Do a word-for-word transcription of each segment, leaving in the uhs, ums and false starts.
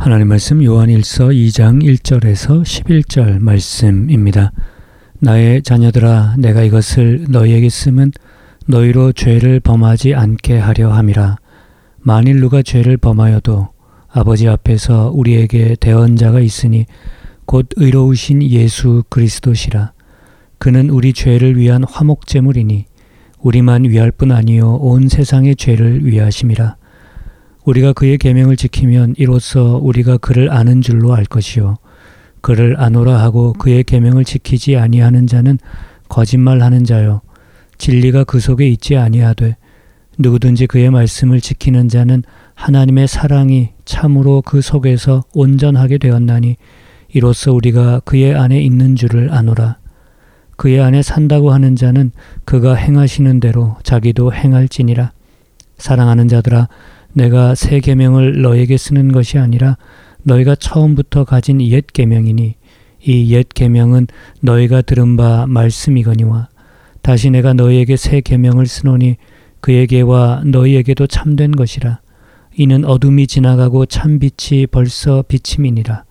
하나님 말씀 요한일서 이 장 일 절에서 십일 절 말씀입니다. 나의 자녀들아, 내가 이것을 너희에게 쓰면 너희로 죄를 범하지 않게 하려 함이라. 만일 누가 죄를 범하여도 아버지 앞에서 우리에게 대언자가 있으니 곧 의로우신 예수 그리스도시라. 그는 우리 죄를 위한 화목제물이니 우리만 위할 뿐 아니요 온 세상의 죄를 위하심이라. 우리가 그의 계명을 지키면 이로써 우리가 그를 아는 줄로 알 것이요 그를 아노라 하고 그의 계명을 지키지 아니하는 자는 거짓말하는 자요 진리가 그 속에 있지 아니하되 누구든지 그의 말씀을 지키는 자는 하나님의 사랑이 참으로 그 속에서 온전하게 되었나니 이로써 우리가 그의 안에 있는 줄을 아노라. 그의 안에 산다고 하는 자는 그가 행하시는 대로 자기도 행할지니라. 사랑하는 자들아, 내가 새 계명을 너에게 쓰는 것이 아니라 너희가 처음부터 가진 옛 계명이니 이 옛 계명은 너희가 들은 바 말씀이거니와 다시 내가 너희에게 새 계명을 쓰노니 그에게와 너희에게도 참된 것이라. 이는 어둠이 지나가고 참 빛이 벌써 비침이니라.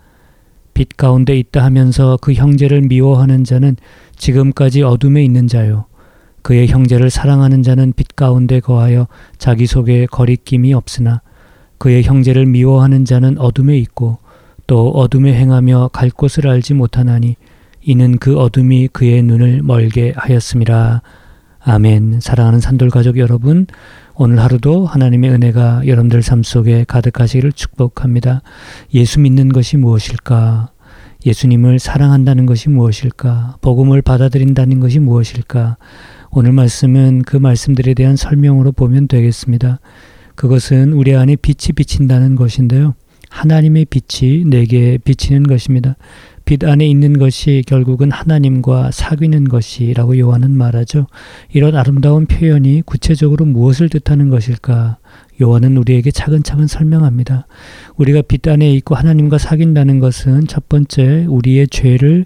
빛 가운데 있다 하면서 그 형제를 미워하는 자는 지금까지 어둠에 있는 자요 그의 형제를 사랑하는 자는 빛 가운데 거하여 자기 속에 거리낌이 없으나 그의 형제를 미워하는 자는 어둠에 있고 또 어둠에 행하며 갈 곳을 알지 못하나니 이는 그 어둠이 그의 눈을 멀게 하였음이라. 아멘. 사랑하는 산돌가족 여러분, 오늘 하루도 하나님의 은혜가 여러분들 삶 속에 가득하시기를 축복합니다. 예수 믿는 것이 무엇일까? 예수님을 사랑한다는 것이 무엇일까? 복음을 받아들인다는 것이 무엇일까? 오늘 말씀은 그 말씀들에 대한 설명으로 보면 되겠습니다. 그것은 우리 안에 빛이 비친다는 것인데요. 하나님의 빛이 내게 비치는 것입니다. 빛 안에 있는 것이 결국은 하나님과 사귀는 것이라고 요한은 말하죠. 이런 아름다운 표현이 구체적으로 무엇을 뜻하는 것일까? 요한은 우리에게 차근차근 설명합니다. 우리가 빛 안에 있고 하나님과 사귄다는 것은 첫 번째 우리의 죄를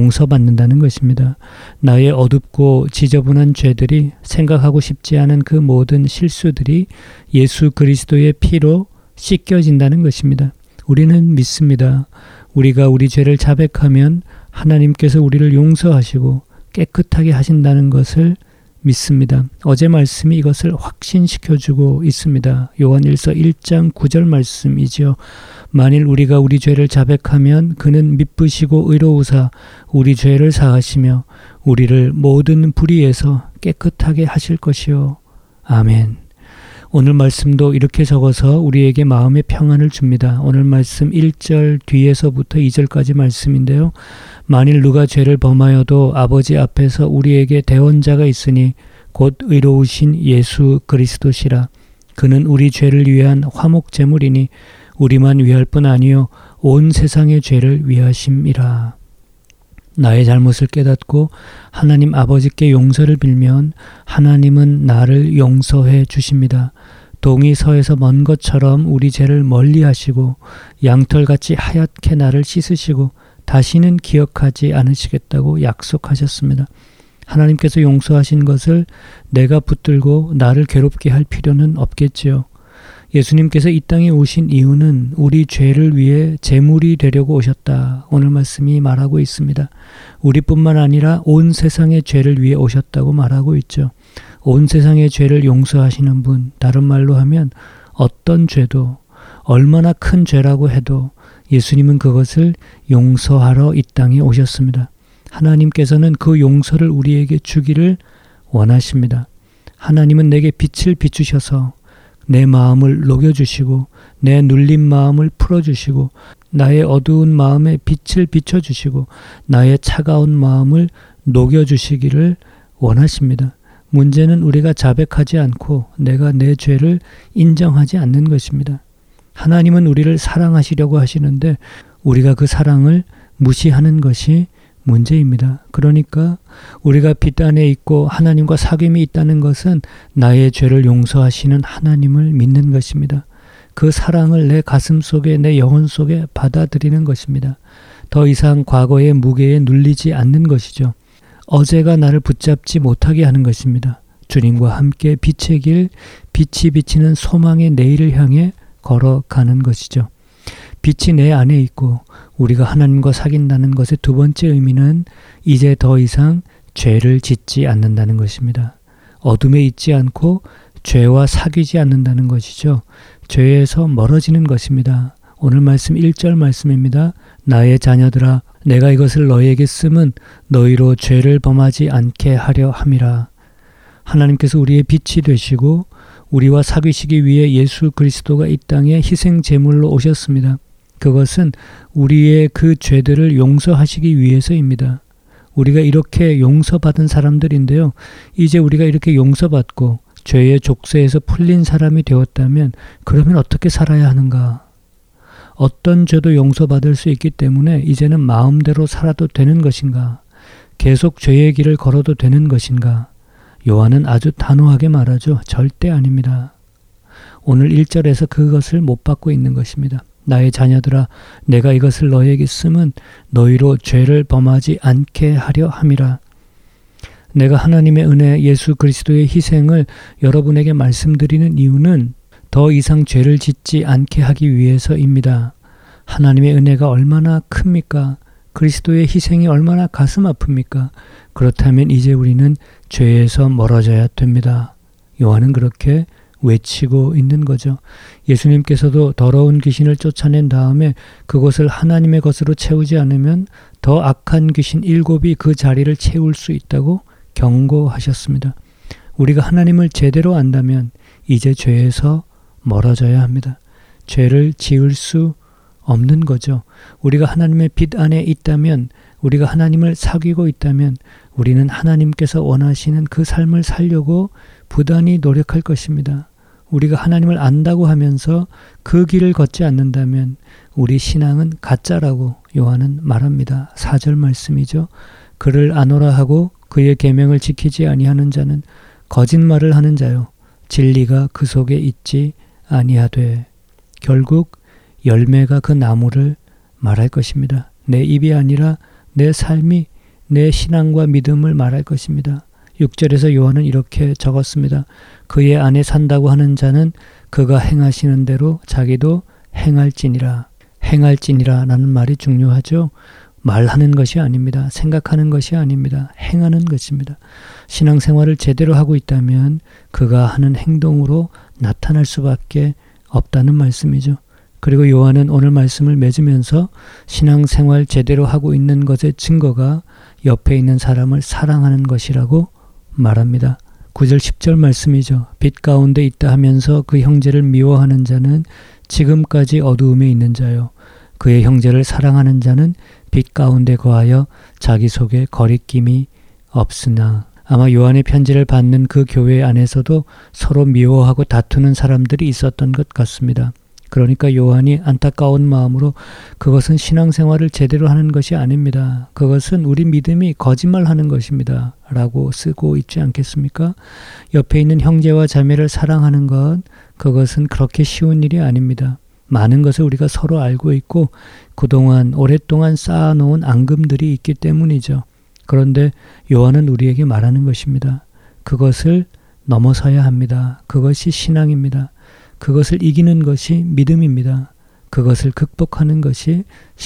용서받는다는 것입니다. 나의 어둡고 지저분한 죄들이, 생각하고 싶지 않은 그 모든 실수들이 예수 그리스도의 피로 씻겨진다는 것입니다. 우리는 믿습니다. 우리가 우리 죄를 자백하면 하나님께서 우리를 용서하시고 깨끗하게 하신다는 것을 믿습니다. 어제 말씀이 이것을 확신시켜주고 있습니다. 요한일서 일 장 구 절 말씀이지요. 만일 우리가 우리 죄를 자백하면 그는 미쁘시고 의로우사 우리 죄를 사하시며 우리를 모든 불의에서 깨끗하게 하실 것이요. 아멘. 오늘 말씀도 이렇게 적어서 우리에게 마음의 평안을 줍니다. 오늘 말씀 일 절 뒤에서부터 이 절까지 말씀인데요. 만일 누가 죄를 범하여도 아버지 앞에서 우리에게 대언자가 있으니 곧 의로우신 예수 그리스도시라. 그는 우리 죄를 위한 화목제물이니 우리만 위할 뿐 아니요 온 세상의 죄를 위하심이라. 나의 잘못을 깨닫고 하나님 아버지께 용서를 빌면 하나님은 나를 용서해 주십니다. 동이 서에서 먼 것처럼 우리 죄를 멀리 하시고 양털같이 하얗게 나를 씻으시고 다시는 기억하지 않으시겠다고 약속하셨습니다. 하나님께서 용서하신 것을 내가 붙들고 나를 괴롭게 할 필요는 없겠지요. 예수님께서 이 땅에 오신 이유는 우리 죄를 위해 제물이 되려고 오셨다. 오늘 말씀이 말하고 있습니다. 우리뿐만 아니라 온 세상의 죄를 위해 오셨다고 말하고 있죠. 온 세상의 죄를 용서하시는 분, 다른 말로 하면 어떤 죄도 얼마나 큰 죄라고 해도 예수님은 그것을 용서하러 이 땅에 오셨습니다. 하나님께서는 그 용서를 우리에게 주기를 원하십니다. 하나님은 내게 빛을 비추셔서 내 마음을 녹여주시고 내 눌린 마음을 풀어주시고 나의 어두운 마음에 빛을 비춰주시고 나의 차가운 마음을 녹여주시기를 원하십니다. 문제는 우리가 자백하지 않고 내가 내 죄를 인정하지 않는 것입니다. 하나님은 우리를 사랑하시려고 하시는데 우리가 그 사랑을 무시하는 것이 문제입니다. 그러니까 우리가 빛 안에 있고 하나님과 사귐이 있다는 것은 나의 죄를 용서하시는 하나님을 믿는 것입니다. 그 사랑을 내 가슴 속에, 내 영혼 속에 받아들이는 것입니다. 더 이상 과거의 무게에 눌리지 않는 것이죠. 어제가 나를 붙잡지 못하게 하는 것입니다. 주님과 함께 빛의 길, 빛이 비치는 소망의 내일을 향해 걸어가는 것이죠. 빛이 내 안에 있고 우리가 하나님과 사귄다는 것의 두 번째 의미는 이제 더 이상 죄를 짓지 않는다는 것입니다. 어둠에 있지 않고 죄와 사귀지 않는다는 것이죠. 죄에서 멀어지는 것입니다. 오늘 말씀 일 절 말씀입니다. 나의 자녀들아 내가 이것을 너희에게 쓰면 너희로 죄를 범하지 않게 하려 함이라. 하나님께서 우리의 빛이 되시고 우리와 사귀시기 위해 예수 그리스도가 이 땅에 희생 제물로 오셨습니다. 그것은 우리의 그 죄들을 용서하시기 위해서입니다. 우리가 이렇게 용서받은 사람들인데요. 이제 우리가 이렇게 용서받고 죄의 족쇄에서 풀린 사람이 되었다면 그러면 어떻게 살아야 하는가? 어떤 죄도 용서받을 수 있기 때문에 이제는 마음대로 살아도 되는 것인가? 계속 죄의 길을 걸어도 되는 것인가? 요한은 아주 단호하게 말하죠. 절대 아닙니다. 오늘 일 절에서 그것을 못 받고 있는 것입니다. 나의 자녀들아 내가 이것을 너희에게 쓰면 너희로 죄를 범하지 않게 하려 함이라. 내가 하나님의 은혜 예수 그리스도의 희생을 여러분에게 말씀드리는 이유는 더 이상 죄를 짓지 않게 하기 위해서입니다. 하나님의 은혜가 얼마나 큽니까? 그리스도의 희생이 얼마나 가슴 아픕니까? 그렇다면 이제 우리는 죄에서 멀어져야 됩니다. 요한은 그렇게 외치고 있는 거죠. 예수님께서도 더러운 귀신을 쫓아낸 다음에 그것을 하나님의 것으로 채우지 않으면 더 악한 귀신 일곱이 그 자리를 채울 수 있다고 경고하셨습니다. 우리가 하나님을 제대로 안다면 이제 죄에서 멀어져야 합니다. 죄를 지을 수 없는 거죠. 우리가 하나님의 빛 안에 있다면, 우리가 하나님을 사귀고 있다면 우리는 하나님께서 원하시는 그 삶을 살려고 부단히 노력할 것입니다. 우리가 하나님을 안다고 하면서 그 길을 걷지 않는다면 우리 신앙은 가짜라고 요한은 말합니다. 사 절 말씀이죠. 그를 아노라 하고 그의 계명을 지키지 아니하는 자는 거짓말을 하는 자요 진리가 그 속에 있지 아니하되. 결국 열매가 그 나무를 말할 것입니다. 내 입이 아니라 내 삶이 내 신앙과 믿음을 말할 것입니다. 육 절에서 요한은 이렇게 적었습니다. 그의 안에 산다고 하는 자는 그가 행하시는 대로 자기도 행할지니라. 행할지니라 라는 말이 중요하죠. 말하는 것이 아닙니다. 생각하는 것이 아닙니다. 행하는 것입니다. 신앙생활을 제대로 하고 있다면 그가 하는 행동으로 나타날 수밖에 없다는 말씀이죠. 그리고 요한은 오늘 말씀을 맺으면서 신앙생활 제대로 하고 있는 것의 증거가 옆에 있는 사람을 사랑하는 것이라고 말합니다. 구 절 십 절 말씀이죠. 빛 가운데 있다 하면서 그 형제를 미워하는 자는 지금까지 어두움에 있는 자요. 그의 형제를 사랑하는 자는 빛 가운데 거하여 자기 속에 거리낌이 없으나. 아마 요한의 편지를 받는 그 교회 안에서도 서로 미워하고 다투는 사람들이 있었던 것 같습니다. 그러니까 요한이 안타까운 마음으로 그것은 신앙생활을 제대로 하는 것이 아닙니다. 그것은 우리 믿음이 거짓말하는 것입니다. 라고 쓰고 있지 않겠습니까? 옆에 있는 형제와 자매를 사랑하는 것, 그것은 그렇게 쉬운 일이 아닙니다. 많은 것을 우리가 서로 알고 있고 그동안 오랫동안 쌓아놓은 앙금들이 있기 때문이죠. 그런데 요한은 우리에게 말하는 것입니다. 그것을 넘어서야 합니다. 그것이 신앙입니다. 그것을 이기는 것이 믿음입니다. 그것을 극복하는 것이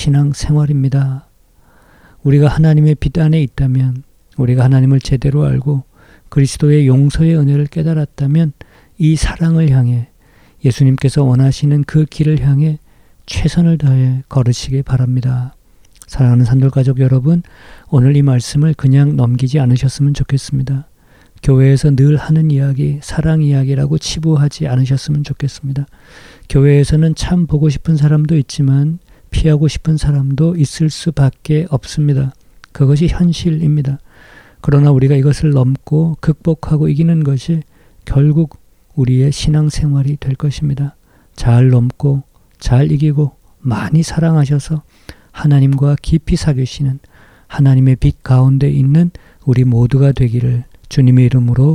신앙생활입니다. 우리가 하나님의 빛 안에 있다면, 우리가 하나님을 제대로 알고 그리스도의 용서의 은혜를 깨달았다면 이 사랑을 향해, 예수님께서 원하시는 그 길을 향해 최선을 다해 걸으시기 바랍니다. 사랑하는 산돌가족 여러분, 오늘 이 말씀을 그냥 넘기지 않으셨으면 좋겠습니다. 교회에서 늘 하는 이야기, 사랑 이야기라고 치부하지 않으셨으면 좋겠습니다. 교회에서는 참 보고 싶은 사람도 있지만 피하고 싶은 사람도 있을 수밖에 없습니다. 그것이 현실입니다. 그러나 우리가 이것을 넘고 극복하고 이기는 것이 결국 우리의 신앙생활이 될 것입니다. 잘 넘고 잘 이기고 많이 사랑하셔서 하나님과 깊이 사귀시는 하나님의 빛 가운데 있는 우리 모두가 되기를 주님의 이름으로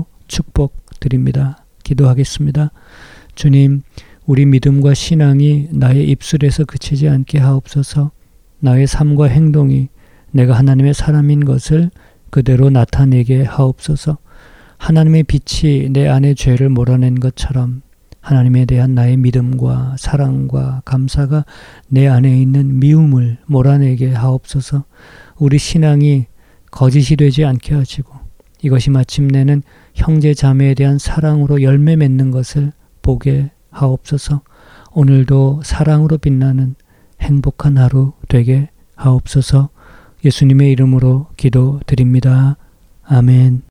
축복드립니다. 기도하겠습니다. 주님, 우리 믿음과 신앙이 나의 입술에서 그치지 않게 하옵소서. 나의 삶과 행동이 내가 하나님의 사람인 것을 그대로 나타내게 하옵소서. 하나님의 빛이 내 안의 죄를 몰아낸 것처럼 하나님에 대한 나의 믿음과 사랑과 감사가 내 안에 있는 미움을 몰아내게 하옵소서. 우리 신앙이 거짓이 되지 않게 하시고 이것이 마침내는 형제 자매에 대한 사랑으로 열매 맺는 것을 보게 하옵소서. 오늘도 사랑으로 빛나는 행복한 하루 되게 하옵소서. 예수님의 이름으로 기도드립니다. 아멘.